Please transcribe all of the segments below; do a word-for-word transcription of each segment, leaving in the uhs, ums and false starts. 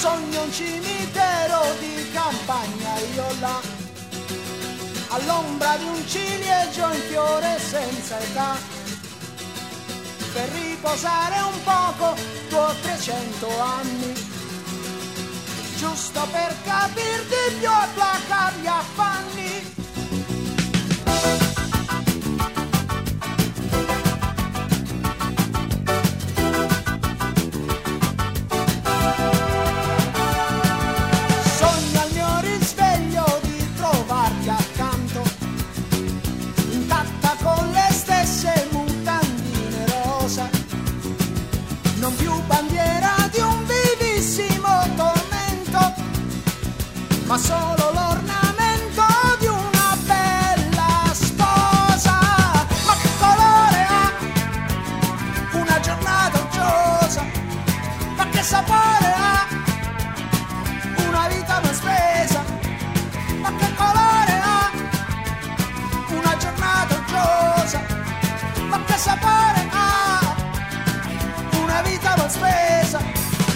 Sogno un cimitero di campagna, io là, all'ombra di un ciliegio in fiore senza età, per riposare un poco tuoi trecento anni, giusto per capirti più e placare gli affanni. Non più bandiera di un vivissimo tormento, ma solo l'ornamento di una bella sposa. Ma che colore ha una giornata uggiosa? Ma che sapore ha una vita mal spesa? Ma che colore ha una giornata uggiosa? Ma che sapore ha una vita mal spesa?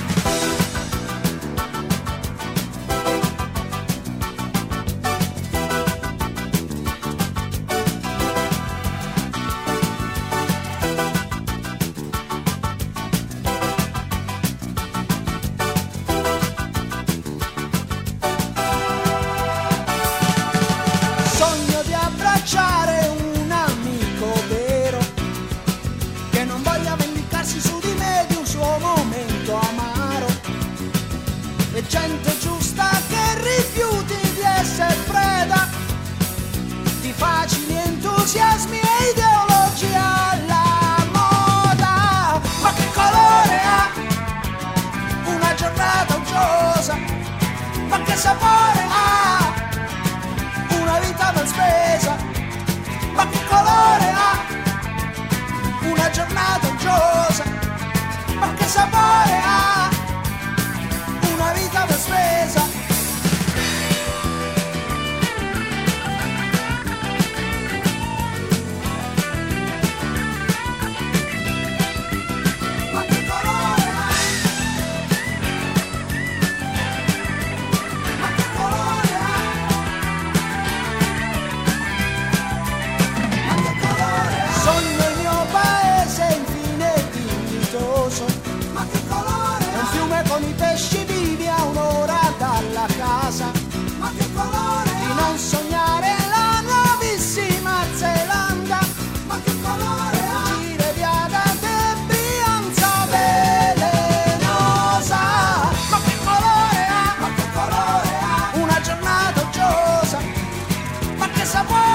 Sogno di abbracciare un amico vero che non voglia vendicarsi su di me di un suo momento amaro, e gente giusta che rifiuti di essere preda di facili entusiasmi e ideologie alla moda. Ma che colore ha una giornata uggiosa? Ma che sapore ha una vita mal spesa? Ma che colore ha una giornata uggiosa? Ma che sapore ha una vita mal spesa? Ma che colore ha? Ma che colore ha? Ma che colore ha? Sogno il mio paese infine dignitoso. Ma che colore ha? È un fiume con i pesci vivi a un'ora dalla casa. Ma che colore ha? Di non sognare la nuovissima Zelanda. Ma che colore ha? Gire via da te Brianza velenosa. Ma che colore ha? Ma che colore ha? Una giornata uggiosa. Ma che sapore